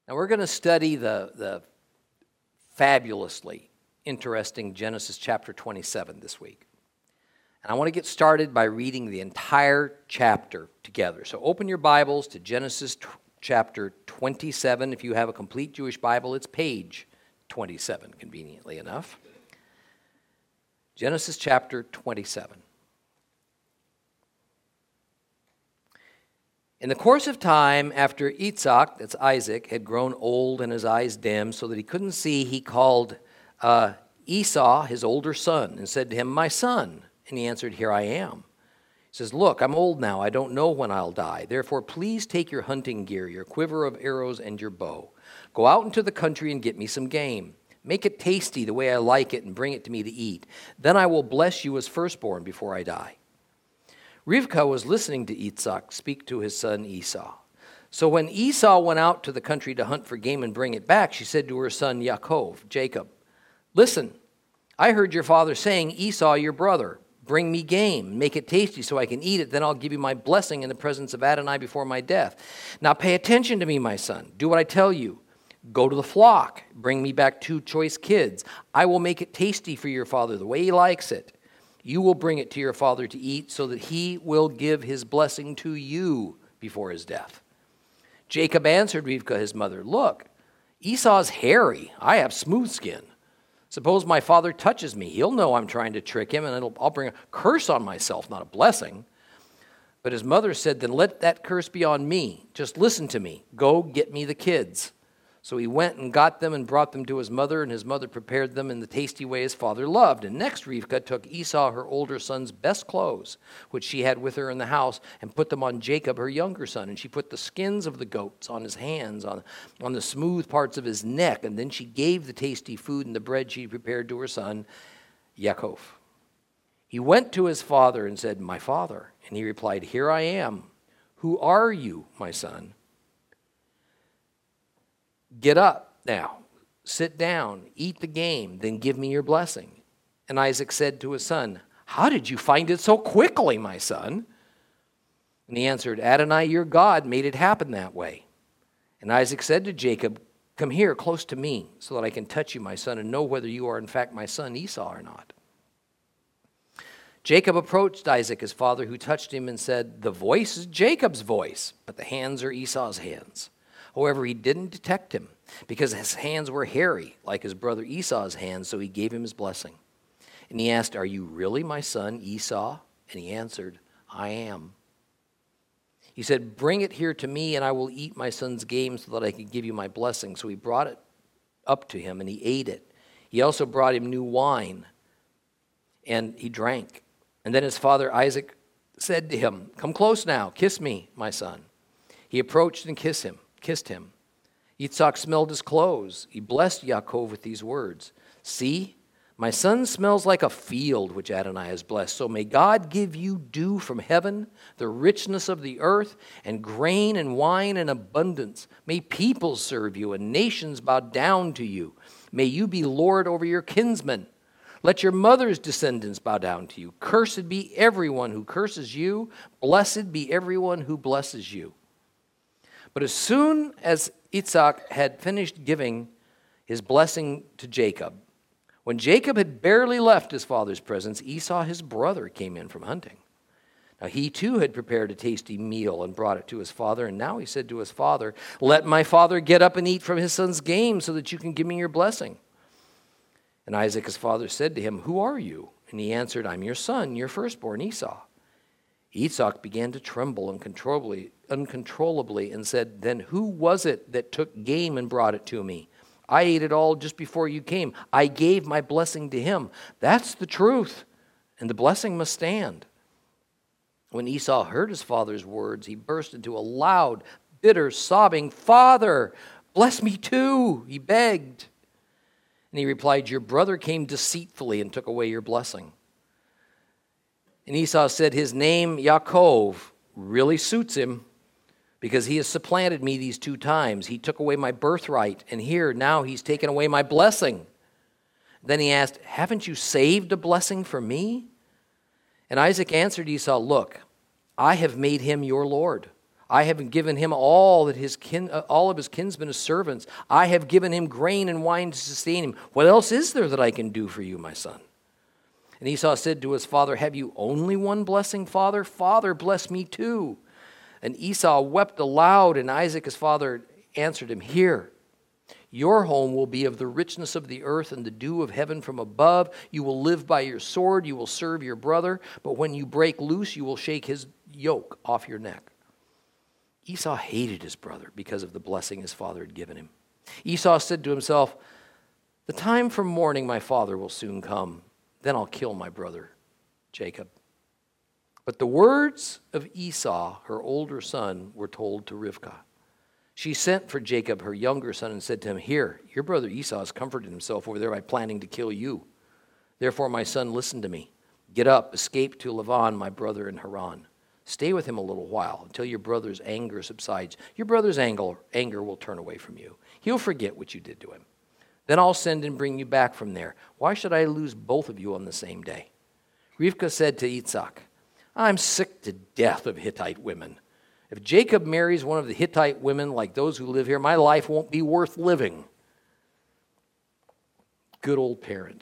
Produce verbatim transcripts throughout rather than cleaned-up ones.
Now we're going to study the, the fabulously interesting Genesis chapter twenty-seven this week. And I want to get started by reading the entire chapter together. So open your Bibles to Genesis t- chapter twenty-seven. If you have a complete Jewish Bible, it's page twenty-seven, conveniently enough. Genesis chapter twenty-seven. In the course of time, after Isaac, that's Isaac, had grown old and his eyes dim so that he couldn't see, he called uh, Esau, his older son, and said to him, "My son." And he answered, "Here I am." He says, "Look, I'm old now. I don't know when I'll die. Therefore, please take your hunting gear, your quiver of arrows, and your bow. Go out into the country and get me some game. Make it tasty the way I like it and bring it to me to eat. Then I will bless you as firstborn before I die." Rivkah was listening to Isaac speak to his son Esau. So when Esau went out to the country to hunt for game and bring it back, she said to her son Yaakov, Jacob, "Listen, I heard your father saying, Esau, your brother, bring me game, make it tasty so I can eat it. Then I'll give you my blessing in the presence of Adonai before my death. Now pay attention to me, my son. Do what I tell you. Go to the flock. Bring me back two choice kids. I will make it tasty for your father the way he likes it. You will bring it to your father to eat so that he will give his blessing to you before his death." Jacob answered Rivkah, his mother, "Look, Esau's hairy. I have smooth skin. Suppose my father touches me. He'll know I'm trying to trick him, and it'll, I'll bring a curse on myself, not a blessing." But his mother said, "Then let that curse be on me. Just listen to me. Go get me the kids." So he went and got them and brought them to his mother, and his mother prepared them in the tasty way his father loved. And next Rivkah took Esau, her older son's best clothes, which she had with her in the house, and put them on Jacob, her younger son. And she put the skins of the goats on his hands, on, on the smooth parts of his neck. And then she gave the tasty food and the bread she prepared to her son, Yaakov. He went to his father and said, "My father." And he replied, "Here I am. Who are you, my son?" "Get up now, sit down, eat the game, then give me your blessing." And Isaac said to his son, "How did you find it so quickly, my son?" And he answered, "Adonai, your God, made it happen that way." And Isaac said to Jacob, "Come here close to me so that I can touch you, my son, and know whether you are in fact my son Esau or not." Jacob approached Isaac, his father, who touched him and said, "The voice is Jacob's voice, but the hands are Esau's hands." However, he didn't detect him because his hands were hairy, like his brother Esau's hands, so he gave him his blessing. And he asked, "Are you really my son Esau?" And he answered, "I am." He said, "Bring it here to me, and I will eat my son's game so that I can give you my blessing." So he brought it up to him, and he ate it. He also brought him new wine, and he drank. And then his father Isaac said to him, "Come close now, kiss me, my son." He approached and kissed him. kissed him. Yitzhak smelled his clothes. He blessed Yaakov with these words, "See, my son smells like a field which Adonai has blessed. So may God give you dew from heaven, the richness of the earth, and grain and wine in abundance. May peoples serve you and nations bow down to you. May you be Lord over your kinsmen. Let your mother's descendants bow down to you. Cursed be everyone who curses you. Blessed be everyone who blesses you." But as soon as Isaac had finished giving his blessing to Jacob, when Jacob had barely left his father's presence, Esau, his brother, came in from hunting. Now he too had prepared a tasty meal and brought it to his father. And now he said to his father, "Let my father get up and eat from his son's game so that you can give me your blessing." And Isaac, his father, said to him, "Who are you?" And he answered, "I'm your son, your firstborn, Esau." Isaac began to tremble uncontrollably, uncontrollably and said, "Then who was it that took game and brought it to me? I ate it all just before you came. I gave my blessing to him. That's the truth, and the blessing must stand." When Esau heard his father's words, he burst into a loud, bitter, sobbing, "Father, bless me too," he begged. And he replied, "Your brother came deceitfully and took away your blessing." And Esau said, "His name, Yaakov, really suits him because he has supplanted me these two times. He took away my birthright, and here, now he's taken away my blessing." Then he asked, "Haven't you saved a blessing for me?" And Isaac answered Esau, "Look, I have made him your Lord. I have given him all that his kin, uh, all of his kinsmen as servants. I have given him grain and wine to sustain him. What else is there that I can do for you, my son? And Esau said to his father, have you only one blessing, father? Father, bless me too. And Esau wept aloud, and Isaac, his father, answered him, hear, your home will be of the richness of the earth and the dew of heaven from above. You will live by your sword. You will serve your brother. But when you break loose, you will shake his yoke off your neck. Esau hated his brother because of the blessing his father had given him. Esau said to himself, the time for mourning my father will soon come. Then I'll kill my brother, Jacob. But the words of Esau, her older son, were told to Rivkah. She sent for Jacob, her younger son, and said to him, here, your brother Esau has comforted himself over there by planning to kill you. Therefore, my son, listen to me. Get up, escape to Laban, my brother in Haran. Stay with him a little while until your brother's anger subsides. Your brother's anger, anger will turn away from you. He'll forget what you did to him. Then I'll send and bring you back from there. Why should I lose both of you on the same day? Rivkah said to Isaac, I'm sick to death of Hittite women. If Jacob marries one of the Hittite women like those who live here, my life won't be worth living. Good old parent.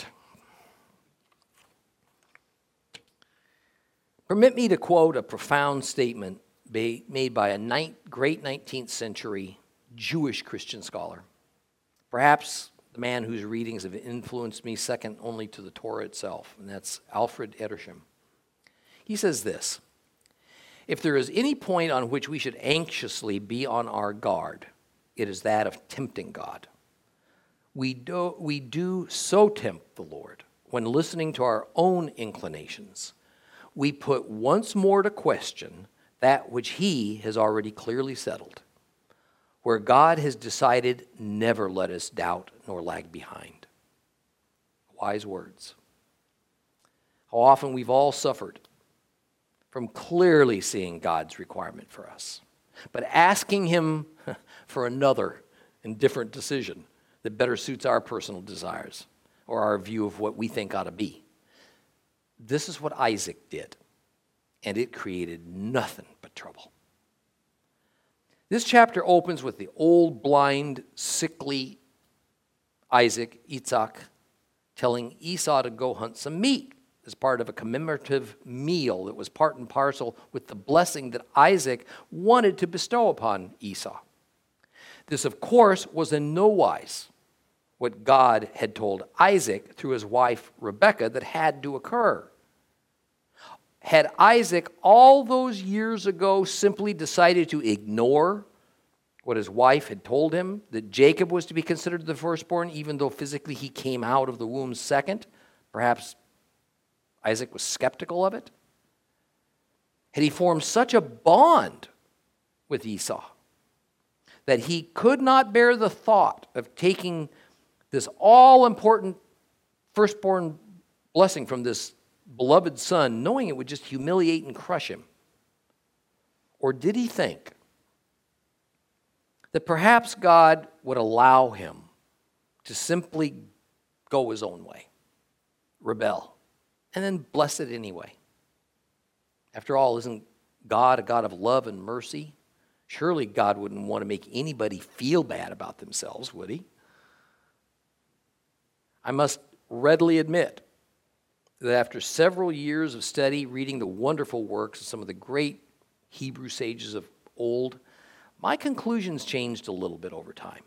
Permit me to quote a profound statement made by a great nineteenth century Jewish Christian scholar. Perhaps the man whose readings have influenced me second only to the Torah itself, and that's Alfred Edersheim. He says this, if there is any point on which we should anxiously be on our guard, it is that of tempting God. We do, we do so tempt the Lord when listening to our own inclinations. We put once more to question that which he has already clearly settled. Where God has decided, never let us doubt nor lag behind. Wise words. How often we've all suffered from clearly seeing God's requirement for us, but asking him for another and different decision that better suits our personal desires or our view of what we think ought to be. This is what Isaac did, and it created nothing but trouble. This chapter opens with the old, blind, sickly Isaac, Isaac, telling Esau to go hunt some meat as part of a commemorative meal that was part and parcel with the blessing that Isaac wanted to bestow upon Esau. This, of course, was in no wise what God had told Isaac through his wife Rebekah that had to occur. Had Isaac all those years ago simply decided to ignore what his wife had told him, that Jacob was to be considered the firstborn, even though physically he came out of the womb second, perhaps Isaac was skeptical of it? Had he formed such a bond with Esau that he could not bear the thought of taking this all-important firstborn blessing from this beloved son, knowing it would just humiliate and crush him? Or did he think that perhaps God would allow him to simply go his own way, rebel, and then bless it anyway? After all, isn't God a God of love and mercy? Surely God wouldn't want to make anybody feel bad about themselves, would he? I must readily admit that after several years of study, reading the wonderful works of some of the great Hebrew sages of old, my conclusions changed a little bit over time.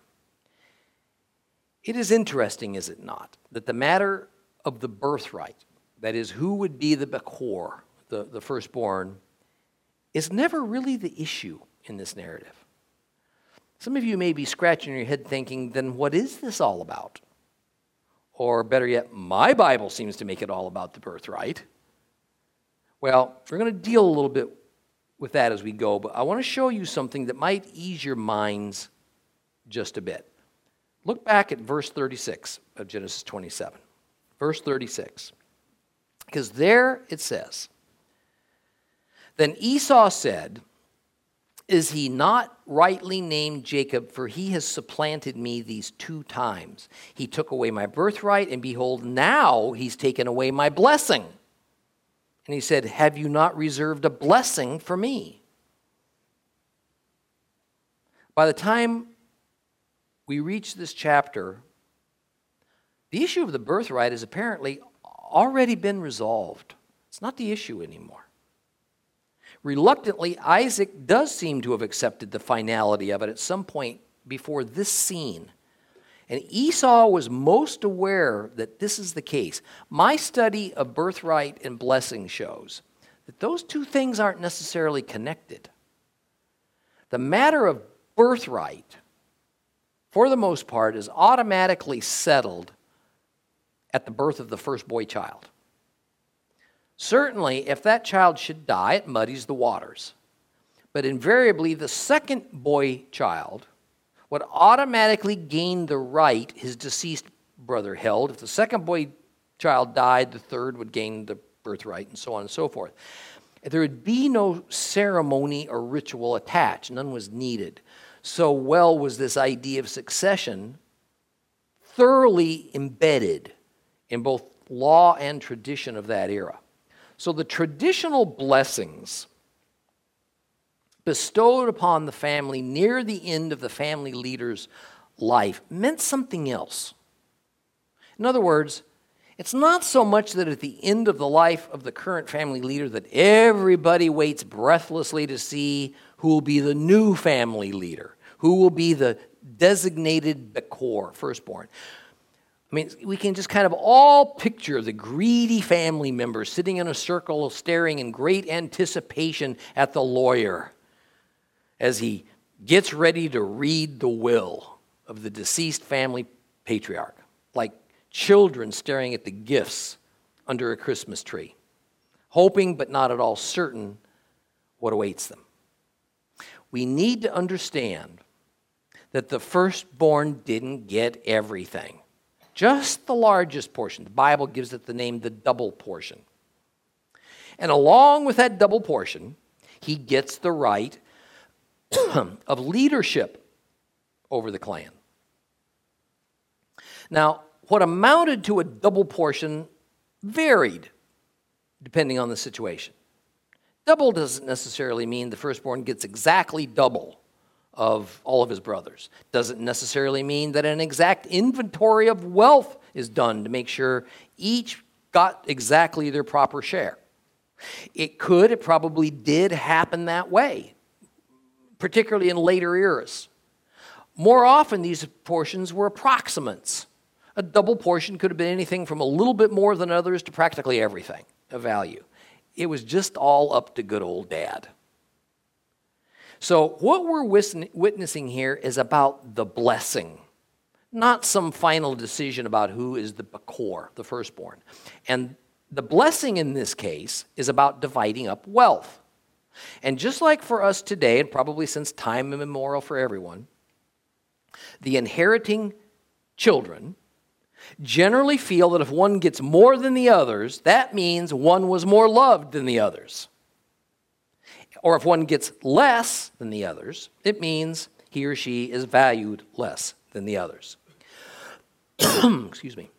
It is interesting, is it not, that the matter of the birthright, that is, who would be the Bechor, the, the firstborn, is never really the issue in this narrative. Some of you may be scratching your head thinking, then what is this all about? Or better yet, my Bible seems to make it all about the birthright. Well, we're going to deal a little bit with that as we go, but I want to show you something that might ease your minds just a bit. Look back at verse thirty-six of Genesis twenty-seven. Verse thirty-six. Because there it says, then Esau said, is he not rightly named Jacob? For he has supplanted me these two times. He took away my birthright, and behold, now he's taken away my blessing. And he said, have you not reserved a blessing for me? By the time we reach this chapter, the issue of the birthright has apparently already been resolved. It's not the issue anymore. Reluctantly, Isaac does seem to have accepted the finality of it at some point before this scene. And Esau was most aware that this is the case. My study of birthright and blessing shows that those two things aren't necessarily connected. The matter of birthright, for the most part, is automatically settled at the birth of the first boy child. Certainly, if that child should die, it muddies the waters. But invariably, the second boy child would automatically gain the right his deceased brother held. If the second boy child died, the third would gain the birthright, and so on and so forth. There would be no ceremony or ritual attached. None was needed. So well was this idea of succession thoroughly embedded in both law and tradition of that era. So the traditional blessings bestowed upon the family near the end of the family leader's life meant something else. In other words, it's not so much that at the end of the life of the current family leader that everybody waits breathlessly to see who will be the new family leader, who will be the designated Bekor, firstborn. I mean, we can just kind of all picture the greedy family members sitting in a circle staring in great anticipation at the lawyer as he gets ready to read the will of the deceased family patriarch, like children staring at the gifts under a Christmas tree, hoping but not at all certain what awaits them. We need to understand that the firstborn didn't get everything. Just the largest portion. The Bible gives it the name the double portion. And along with that double portion, he gets the right of leadership over the clan. Now, what amounted to a double portion varied depending on the situation. Double doesn't necessarily mean the firstborn gets exactly double of all of his brothers. Doesn't necessarily mean that an exact inventory of wealth is done to make sure each got exactly their proper share. It could, it probably did happen that way, particularly in later eras. More often, these portions were approximates. A double portion could have been anything from a little bit more than others to practically everything of value. It was just all up to good old dad. So what we're witnessing here is about the blessing, not some final decision about who is the Bekor, the firstborn. And the blessing in this case is about dividing up wealth. And just like for us today, and probably since time immemorial for everyone, the inheriting children generally feel that if one gets more than the others, that means one was more loved than the others. Or if one gets less than the others, it means he or she is valued less than the others. Excuse me.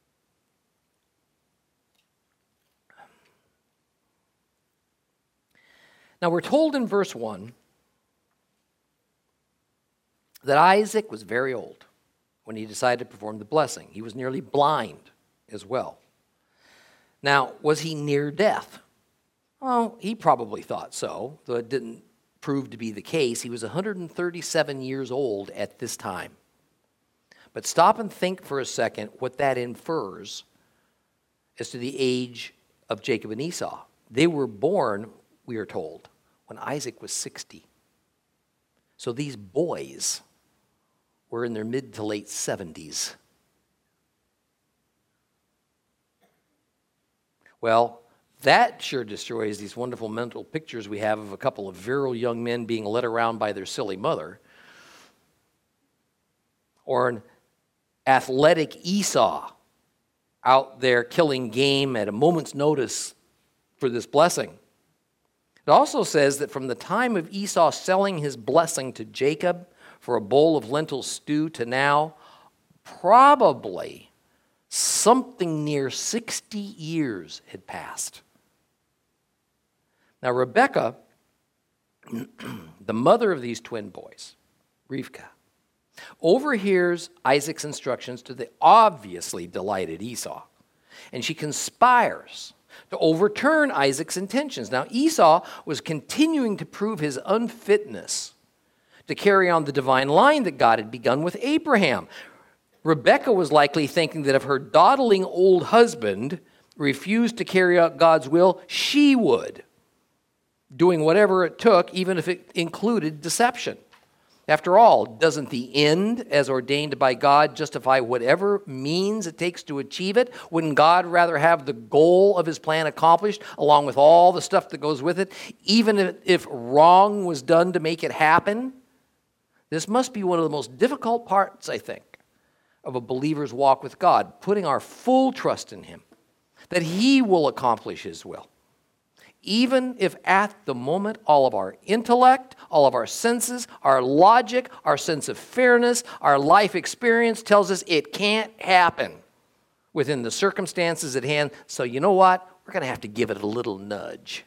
Now we're told in verse one that Isaac was very old when he decided to perform the blessing. He was nearly blind as well. Now, was he near death? Well, he probably thought so, though it didn't prove to be the case. He was one hundred thirty-seven years old at this time. But stop and think for a second what that infers as to the age of Jacob and Esau. They were born, we are told, when Isaac was sixty. So these boys were in their mid to late seventies. Well, that sure destroys these wonderful mental pictures we have of a couple of virile young men being led around by their silly mother. Or an athletic Esau out there killing game at a moment's notice for this blessing. It also says that from the time of Esau selling his blessing to Jacob for a bowl of lentil stew to now, probably something near sixty years had passed. Now, Rebekah, the mother of these twin boys, Rivka, overhears Isaac's instructions to the obviously delighted Esau, and she conspires to overturn Isaac's intentions. Now, Esau was continuing to prove his unfitness to carry on the divine line that God had begun with Abraham. Rebekah was likely thinking that if her dawdling old husband refused to carry out God's will, she would, doing whatever it took, even if it included deception. After all, doesn't the end, as ordained by God, justify whatever means it takes to achieve it? Wouldn't God rather have the goal of his plan accomplished, along with all the stuff that goes with it, even if, if wrong was done to make it happen? This must be one of the most difficult parts, I think, of a believer's walk with God, putting our full trust in him, that he will accomplish his will. Even if at the moment all of our intellect, all of our senses, our logic, our sense of fairness, our life experience tells us it can't happen within the circumstances at hand. So you know what? We're going to have to give it a little nudge.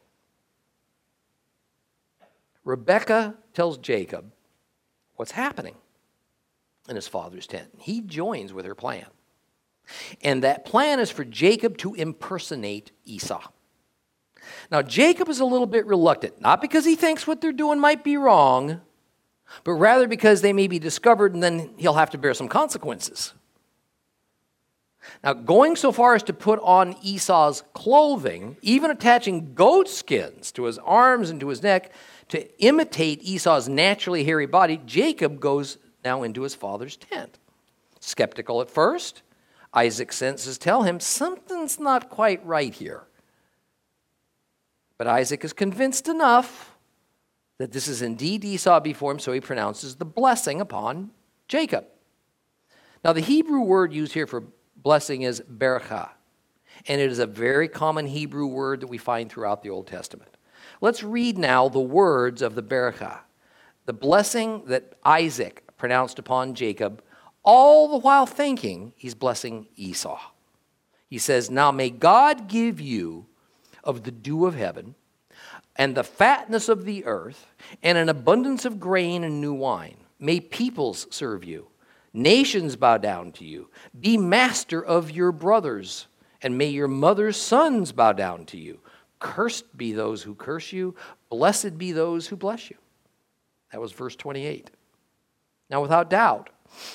Rebekah tells Jacob what's happening in his father's tent. He joins with her plan. And that plan is for Jacob to impersonate Esau. Now, Jacob is a little bit reluctant, not because he thinks what they're doing might be wrong, but rather because they may be discovered and then he'll have to bear some consequences. Now, going so far as to put on Esau's clothing, even attaching goat skins to his arms and to his neck to imitate Esau's naturally hairy body, Jacob goes now into his father's tent. Skeptical at first, Isaac's senses tell him something's not quite right here. But Isaac is convinced enough that this is indeed Esau before him, so he pronounces the blessing upon Jacob. Now, the Hebrew word used here for blessing is berakah, and it is a very common Hebrew word that we find throughout the Old Testament. Let's read now the words of the berakah, the blessing that Isaac pronounced upon Jacob, all the while thinking he's blessing Esau. He says, "Now may God give you of the dew of heaven, and the fatness of the earth, and an abundance of grain and new wine. May peoples serve you, nations bow down to you. Be master of your brothers, and may your mother's sons bow down to you. Cursed be those who curse you, blessed be those who bless you." That was verse twenty-eight. Now, without doubt,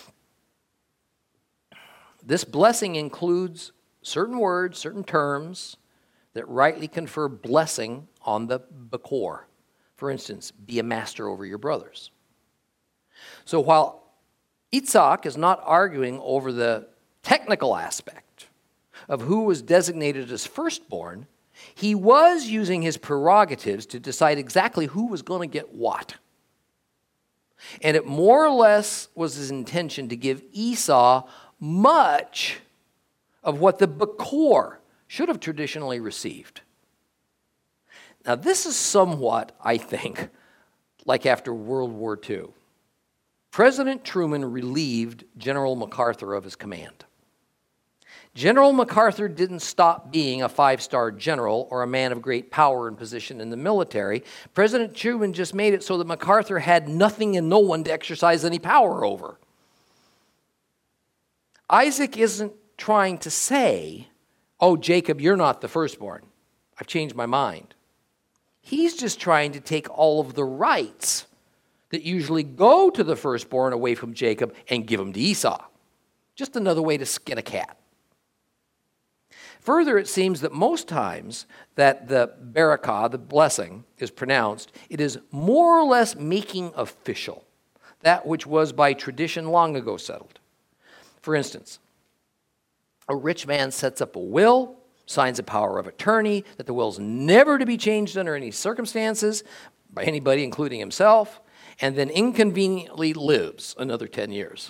this blessing includes certain words, certain terms, that rightly confer blessing on the Bakor. For instance, be a master over your brothers. So while Yitzhak is not arguing over the technical aspect of who was designated as firstborn, he was using his prerogatives to decide exactly who was going to get what. And it more or less was his intention to give Esau much of what the Bakor should have traditionally received. Now, this is somewhat, I think, like after World War Two. President Truman relieved General MacArthur of his command. General MacArthur didn't stop being a five-star general or a man of great power and position in the military. President Truman just made it so that MacArthur had nothing and no one to exercise any power over. Isaac isn't trying to say, "Oh, Jacob, you're not the firstborn. I've changed my mind." He's just trying to take all of the rights that usually go to the firstborn away from Jacob and give them to Esau. Just another way to skin a cat. Further, it seems that most times that the barakah, the blessing, is pronounced, it is more or less making official that which was by tradition long ago settled. For instance, a rich man sets up a will, signs a power of attorney that the will's never to be changed under any circumstances by anybody, including himself, and then inconveniently lives another ten years.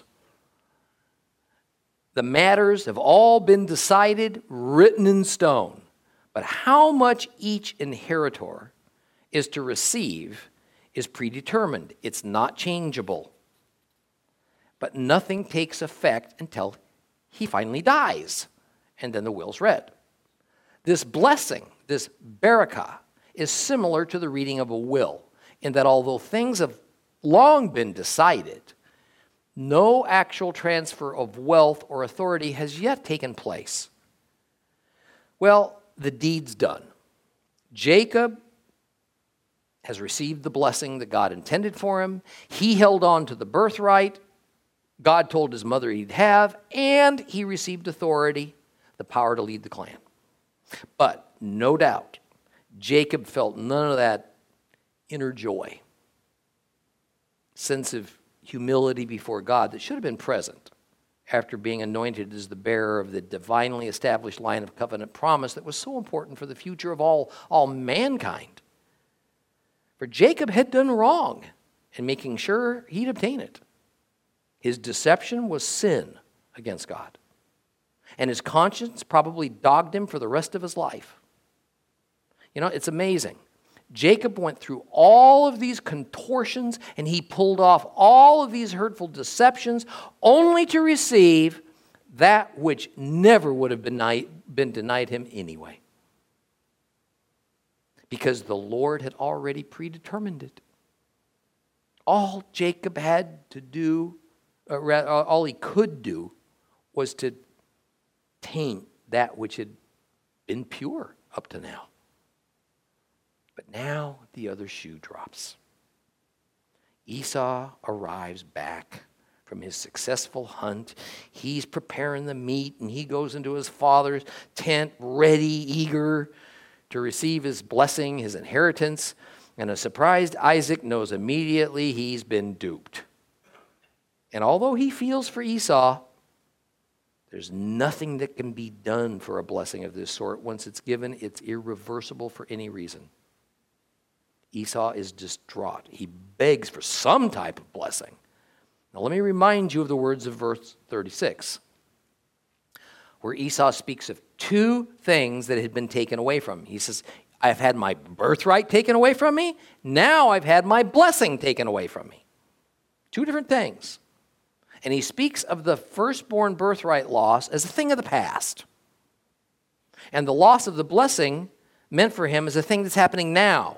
The matters have all been decided, written in stone, but how much each inheritor is to receive is predetermined. It's not changeable. But nothing takes effect until he finally dies, and then the will's read. This blessing, this barakah, is similar to the reading of a will, in that although things have long been decided. No actual transfer of wealth or authority has yet taken place. Well, the deed's done. Jacob has received the blessing that God intended for him. He held on to the birthright God told his mother he'd have, and he received authority, the power to lead the clan. But no doubt, Jacob felt none of that inner joy, sense of humility before God that should have been present after being anointed as the bearer of the divinely established line of covenant promise that was so important for the future of all, all mankind. For Jacob had done wrong in making sure he'd obtain it. His deception was sin against God. And his conscience probably dogged him for the rest of his life. You know, it's amazing. Jacob went through all of these contortions and he pulled off all of these hurtful deceptions only to receive that which never would have been denied, been denied him anyway. Because the Lord had already predetermined it. All Jacob had to do, uh, all he could do, was to taint that which had been pure up to now. But now the other shoe drops. Esau arrives back from his successful hunt. He's preparing the meat, and he goes into his father's tent, ready, eager to receive his blessing, his inheritance. And a surprised Isaac knows immediately he's been duped. And although he feels for Esau, there's nothing that can be done for a blessing of this sort. Once it's given, it's irreversible for any reason. Esau is distraught. He begs for some type of blessing. Now let me remind you of the words of verse thirty-six, where Esau speaks of two things that had been taken away from him. He says, I've had my birthright taken away from me. Now I've had my blessing taken away from me. Two different things. And he speaks of the firstborn birthright loss as a thing of the past. And the loss of the blessing meant for him as a thing that's happening now.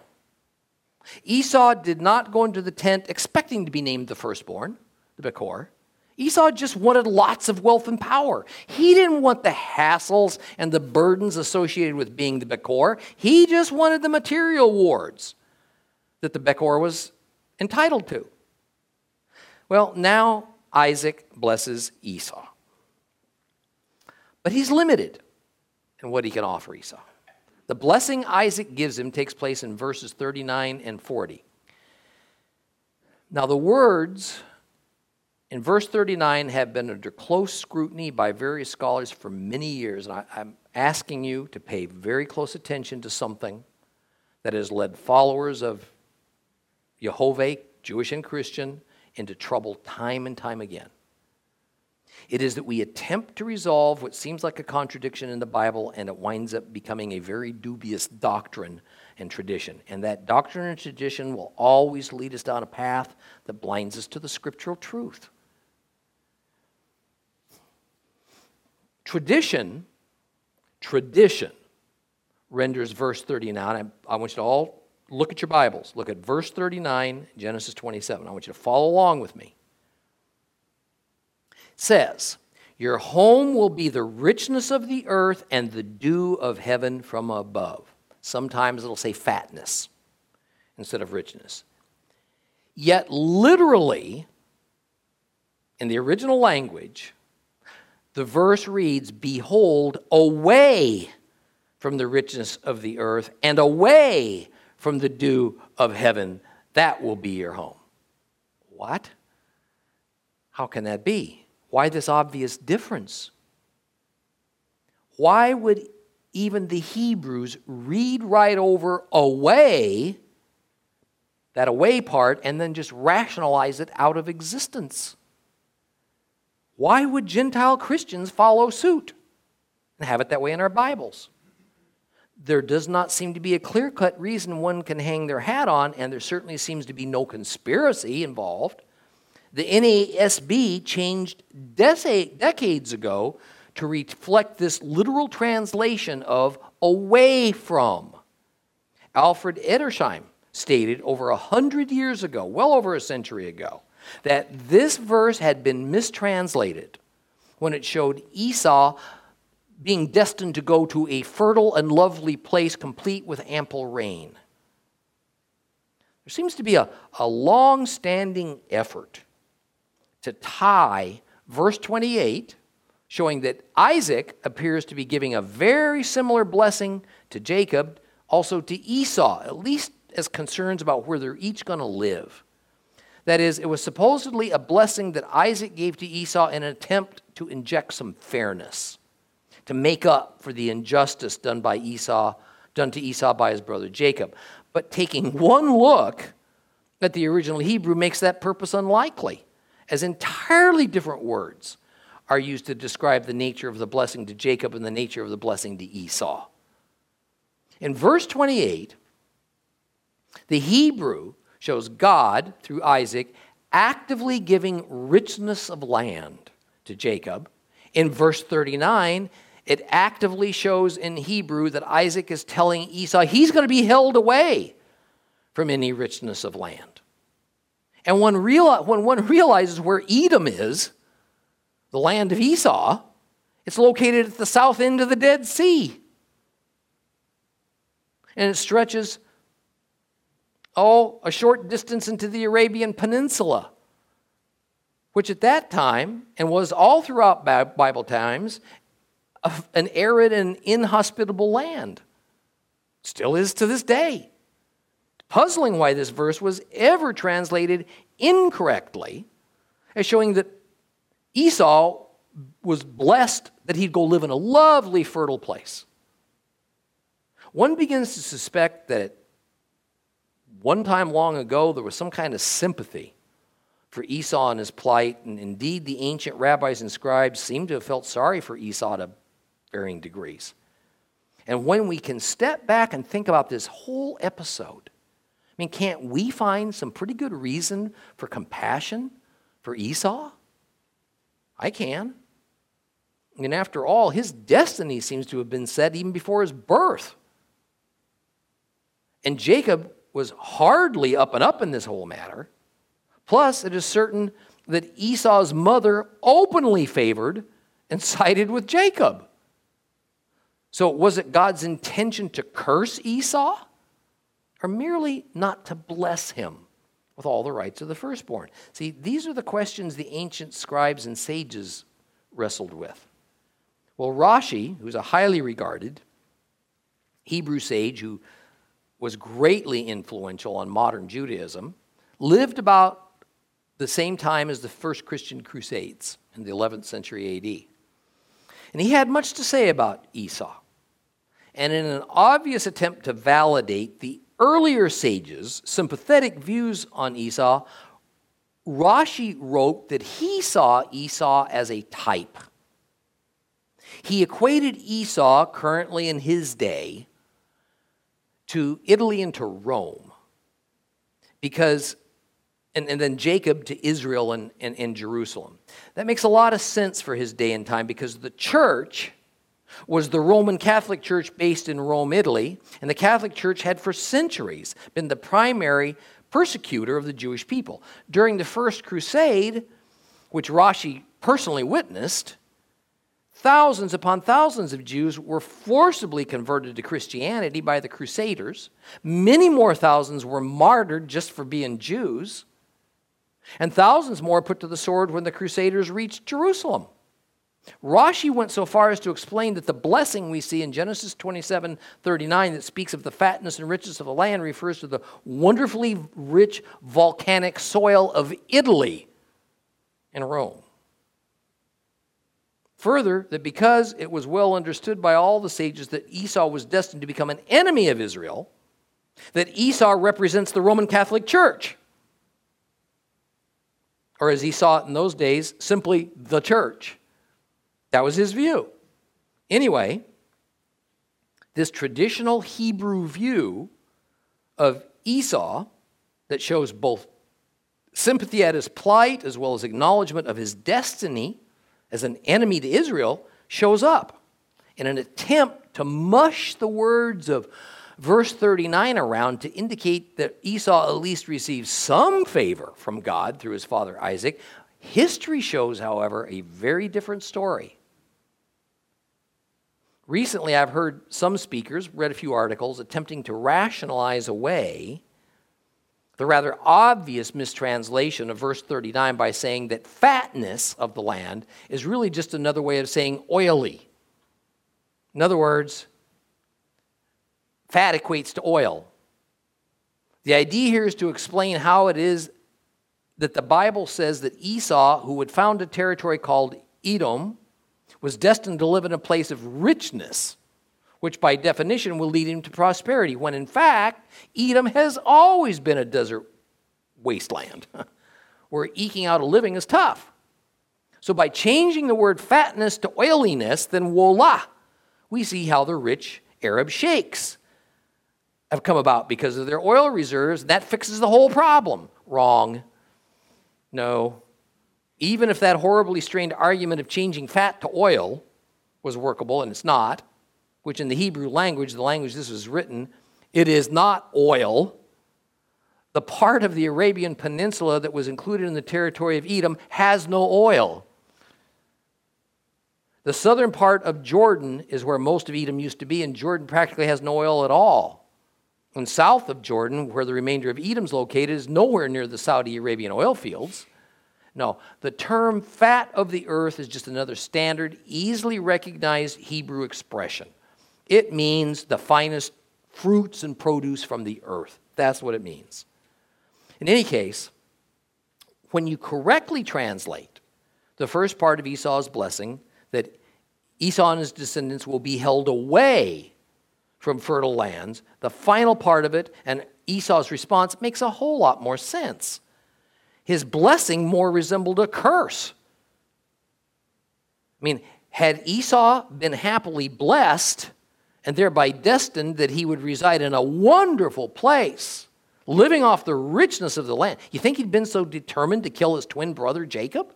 Esau did not go into the tent expecting to be named the firstborn, the Bekor. Esau just wanted lots of wealth and power. He didn't want the hassles and the burdens associated with being the Bekor. He just wanted the material rewards that the Bekor was entitled to. Well, now Isaac blesses Esau. But he's limited in what he can offer Esau. The blessing Isaac gives him takes place in verses thirty-nine and forty. Now the words in verse thirty-nine have been under close scrutiny by various scholars for many years. And I, I'm asking you to pay very close attention to something that has led followers of Jehovah, Jewish and Christian, into trouble time and time again. It is that we attempt to resolve what seems like a contradiction in the Bible, and it winds up becoming a very dubious doctrine and tradition. And that doctrine and tradition will always lead us down a path that blinds us to the scriptural truth. Tradition, tradition renders verse thirty-nine. I, I want you to all look at your Bibles. Look at verse thirty-nine, Genesis twenty-seven. I want you to follow along with me. It says, your home will be the richness of the earth and the dew of heaven from above. Sometimes it'll say fatness instead of richness. Yet literally, in the original language, the verse reads, behold, away from the richness of the earth and away from the dew of heaven, that will be your home. What? How can that be? Why this obvious difference? Why would even the Hebrews read right over away, that away part, and then just rationalize it out of existence? Why would Gentile Christians follow suit and have it that way in our Bibles? There does not seem to be a clear-cut reason one can hang their hat on, and there certainly seems to be no conspiracy involved. The N A S B changed decades ago to reflect this literal translation of away from. Alfred Edersheim stated over a hundred years ago, well over a century ago, that this verse had been mistranslated when it showed Esau being destined to go to a fertile and lovely place complete with ample rain. There seems to be a, a long-standing effort to tie verse twenty-eight, showing that Isaac appears to be giving a very similar blessing to Jacob, also to Esau, at least as concerns about where they're each going to live. That is, it was supposedly a blessing that Isaac gave to Esau in an attempt to inject some fairness, to make up for the injustice done by Esau, done to Esau by his brother Jacob. But taking one look at the original Hebrew makes that purpose unlikely, as entirely different words are used to describe the nature of the blessing to Jacob and the nature of the blessing to Esau. In verse twenty-eight, the Hebrew shows God, through Isaac, actively giving richness of land to Jacob. In verse thirty-nine, it actively shows in Hebrew that Isaac is telling Esau he's going to be held away from any richness of land. And when, real, when one realizes where Edom is, the land of Esau, it's located at the south end of the Dead Sea. And it stretches, oh, a short distance into the Arabian Peninsula, which at that time, and was all throughout Bible times, an arid and inhospitable land. Still is to this day. Puzzling why this verse was ever translated incorrectly, as showing that Esau was blessed that he'd go live in a lovely, fertile place. One begins to suspect that at one time long ago there was some kind of sympathy for Esau and his plight, and indeed the ancient rabbis and scribes seem to have felt sorry for Esau to varying degrees. And when we can step back and think about this whole episode, I mean, can't we find some pretty good reason for compassion for Esau? I can. And after all, his destiny seems to have been set even before his birth. And Jacob was hardly up and up in this whole matter. Plus, it is certain that Esau's mother openly favored and sided with Jacob. So was it God's intention to curse Esau, or merely not to bless him with all the rights of the firstborn? See, these are the questions the ancient scribes and sages wrestled with. Well, Rashi, who's a highly regarded Hebrew sage who was greatly influential on modern Judaism, lived about the same time as the first Christian Crusades in the eleventh century A D. And he had much to say about Esau. And in an obvious attempt to validate the earlier sages' sympathetic views on Esau, Rashi wrote that he saw Esau as a type. He equated Esau, currently in his day, to Italy and to Rome, because, and, and then Jacob to Israel and, and, and Jerusalem. That makes a lot of sense for his day and time, because the church was the Roman Catholic Church based in Rome, Italy, and the Catholic Church had for centuries been the primary persecutor of the Jewish people. During the First Crusade, which Rashi personally witnessed, thousands upon thousands of Jews were forcibly converted to Christianity by the Crusaders. Many more thousands were martyred just for being Jews. And thousands more put to the sword when the Crusaders reached Jerusalem. Rashi went so far as to explain that the blessing we see in Genesis twenty-seven thirty-nine that speaks of the fatness and richness of the land refers to the wonderfully rich volcanic soil of Italy and Rome. Further, that because it was well understood by all the sages that Esau was destined to become an enemy of Israel, that Esau represents the Roman Catholic Church. Or as he saw it in those days, simply the church. That was his view. Anyway, this traditional Hebrew view of Esau that shows both sympathy at his plight as well as acknowledgement of his destiny as an enemy to Israel shows up in an attempt to mush the words of verse thirty-nine around to indicate that Esau at least received some favor from God through his father Isaac. History shows, however, a very different story. Recently, I've heard some speakers, read a few articles, attempting to rationalize away the rather obvious mistranslation of verse thirty-nine by saying that fatness of the land is really just another way of saying oily. In other words, fat equates to oil. The idea here is to explain how it is that the Bible says that Esau, who would found a territory called Edom, was destined to live in a place of richness, which by definition will lead him to prosperity, when in fact, Edom has always been a desert wasteland where eking out a living is tough. So by changing the word fatness to oiliness, then voila, we see how the rich Arab sheikhs have come about because of their oil reserves. That fixes the whole problem. Wrong. No. Even if that horribly strained argument of changing fat to oil was workable, and it's not, which in the Hebrew language, the language this was written, it is not oil. The part of the Arabian Peninsula that was included in the territory of Edom has no oil. The southern part of Jordan is where most of Edom used to be, and Jordan practically has no oil at all. And south of Jordan, where the remainder of Edom's located, is nowhere near the Saudi Arabian oil fields. No, the term fat of the earth is just another standard, easily recognized Hebrew expression. It means the finest fruits and produce from the earth. That's what it means. In any case, when you correctly translate the first part of Esau's blessing, that Esau and his descendants will be held away from fertile lands, the final part of it and Esau's response makes a whole lot more sense. His blessing more resembled a curse. I mean, had Esau been happily blessed and thereby destined that he would reside in a wonderful place, living off the richness of the land, you think he'd been so determined to kill his twin brother Jacob?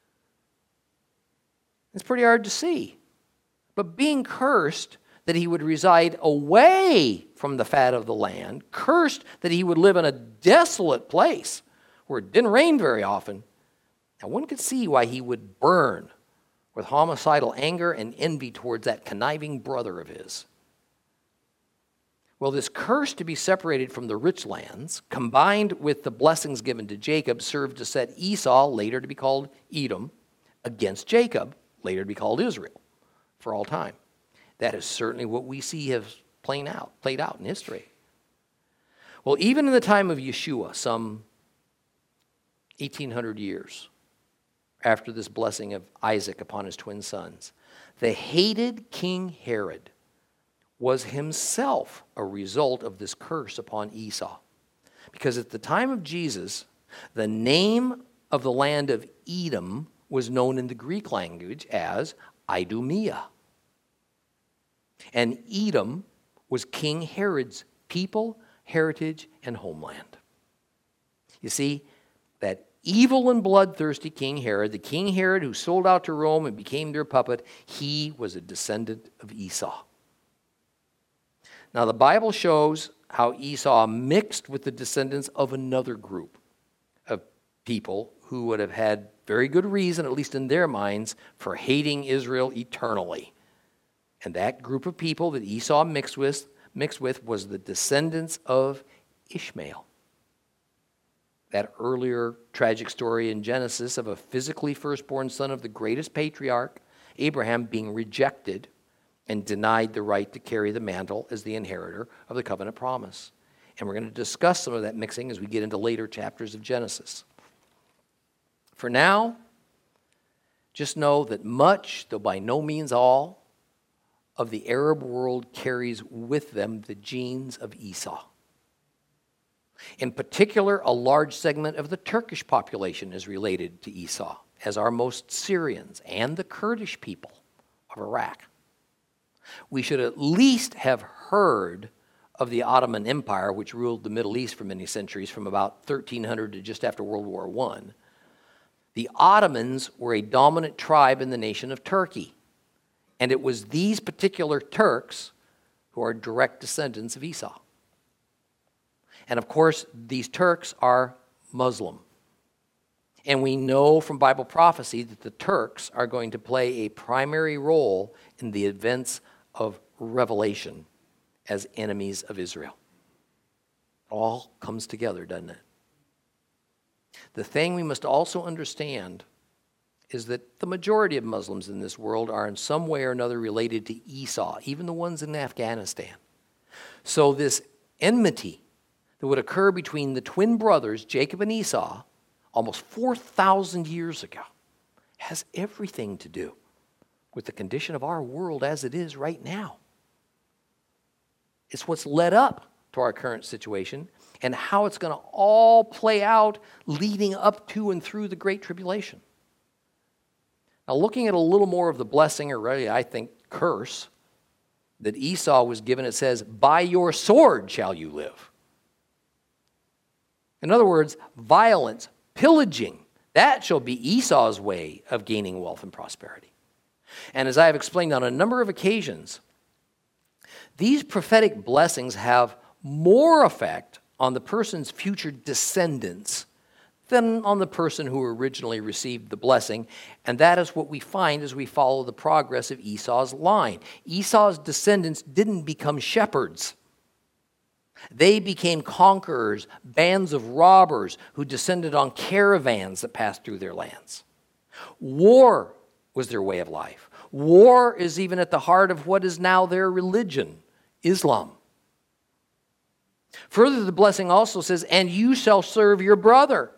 It's pretty hard to see. But being cursed that he would reside away from the fat of the land, cursed that he would live in a desolate place where it didn't rain very often, now one could see why he would burn with homicidal anger and envy towards that conniving brother of his. Well, this curse to be separated from the rich lands, combined with the blessings given to Jacob, served to set Esau, later to be called Edom, against Jacob, later to be called Israel, for all time. That is certainly what we see have played out, played out in history. Well, even in the time of Yeshua, some eighteen hundred years after this blessing of Isaac upon his twin sons, the hated King Herod was himself a result of this curse upon Esau. Because at the time of Jesus, the name of the land of Edom was known in the Greek language as Idumea. And Edom was King Herod's people, heritage, and homeland. You see, that evil and bloodthirsty King Herod, the King Herod who sold out to Rome and became their puppet, he was a descendant of Esau. Now, the Bible shows how Esau mixed with the descendants of another group of people who would have had very good reason, at least in their minds, for hating Israel eternally. And that group of people that Esau mixed with, mixed with was the descendants of Ishmael. That earlier tragic story in Genesis of a physically firstborn son of the greatest patriarch, Abraham, being rejected and denied the right to carry the mantle as the inheritor of the covenant promise. And we're going to discuss some of that mixing as we get into later chapters of Genesis. For now, just know that much, though by no means all, of the Arab world carries with them the genes of Esau. In particular, a large segment of the Turkish population is related to Esau, as are most Syrians and the Kurdish people of Iraq. We should at least have heard of the Ottoman Empire, which ruled the Middle East for many centuries, from about thirteen hundred to just after World War One. The Ottomans were a dominant tribe in the nation of Turkey. And it was these particular Turks who are direct descendants of Esau. And of course, these Turks are Muslim. And we know from Bible prophecy that the Turks are going to play a primary role in the events of Revelation as enemies of Israel. It all comes together, doesn't it? The thing we must also understand is that the majority of Muslims in this world are in some way or another related to Esau, even the ones in Afghanistan. So this enmity that would occur between the twin brothers, Jacob and Esau, almost four thousand years ago, has everything to do with the condition of our world as it is right now. It's what's led up to our current situation and how it's going to all play out leading up to and through the Great Tribulation. Now, looking at a little more of the blessing, or really, I think, curse, that Esau was given, it says, by your sword shall you live. In other words, violence, pillaging, that shall be Esau's way of gaining wealth and prosperity. And as I have explained on a number of occasions, these prophetic blessings have more effect on the person's future descendants than on the person who originally received the blessing. And that is what we find as we follow the progress of Esau's line. Esau's descendants didn't become shepherds. They became conquerors, bands of robbers who descended on caravans that passed through their lands. War was their way of life. War is even at the heart of what is now their religion, Islam. Further, the blessing also says, and you shall serve your brother.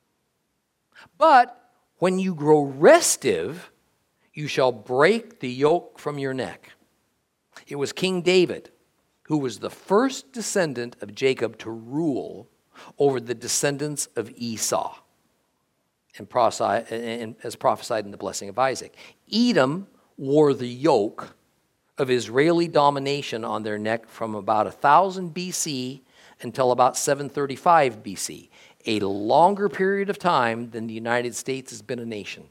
But when you grow restive, you shall break the yoke from your neck. It was King David who was the first descendant of Jacob to rule over the descendants of Esau, and as prophesied in the blessing of Isaac. Edom wore the yoke of Israeli domination on their neck from about one thousand B C until about seven thirty-five B C, a longer period of time than the United States has been a nation.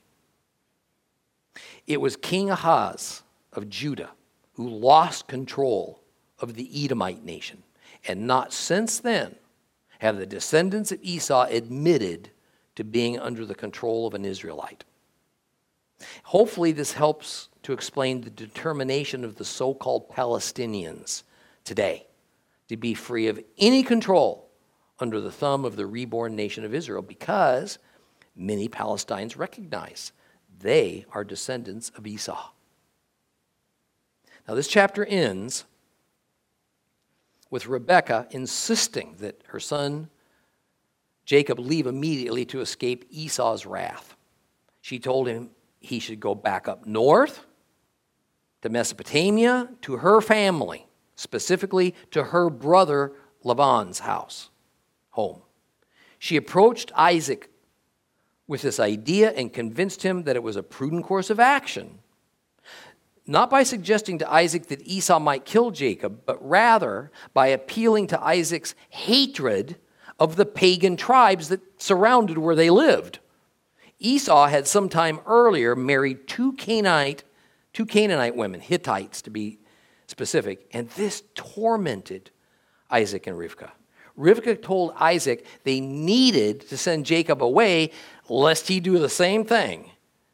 It was King Ahaz of Judah who lost control of the Edomite nation, and not since then have the descendants of Esau admitted to being under the control of an Israelite. Hopefully this helps to explain the determination of the so-called Palestinians today to be free of any control under the thumb of the reborn nation of Israel, because many Palestinians recognize they are descendants of Esau. Now this chapter ends with Rebekah insisting that her son Jacob leave immediately to escape Esau's wrath. She told him he should go back up north to Mesopotamia, to her family, specifically to her brother Laban's house, home. She approached Isaac with this idea and convinced him that it was a prudent course of action, not by suggesting to Isaac that Esau might kill Jacob, but rather by appealing to Isaac's hatred of the pagan tribes that surrounded where they lived. Esau had some time earlier married two Canaanite, two Canaanite women, Hittites to be specific, and this tormented Isaac and Rivkah. Rivkah told Isaac they needed to send Jacob away lest he do the same thing.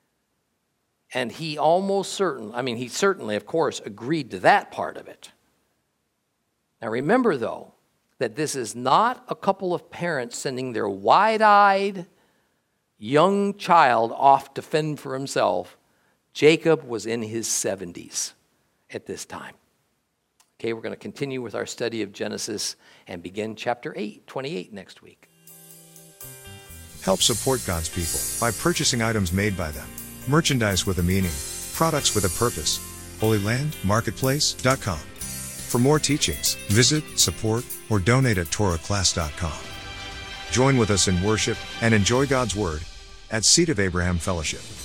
And he almost certain, I mean, he certainly, of course, agreed to that part of it. Now remember, though, that this is not a couple of parents sending their wide-eyed young child off to fend for himself. Jacob was in his seventies at this time. Okay, we're going to continue with our study of Genesis and begin chapter eight, twenty-eight next week. Help support God's people by purchasing items made by them. Merchandise with a meaning, products with a purpose. Holy Land Marketplace dot com. For more teachings, visit, support, or donate at Torah Class dot com. Join with us in worship and enjoy God's Word at Seed of Abraham Fellowship.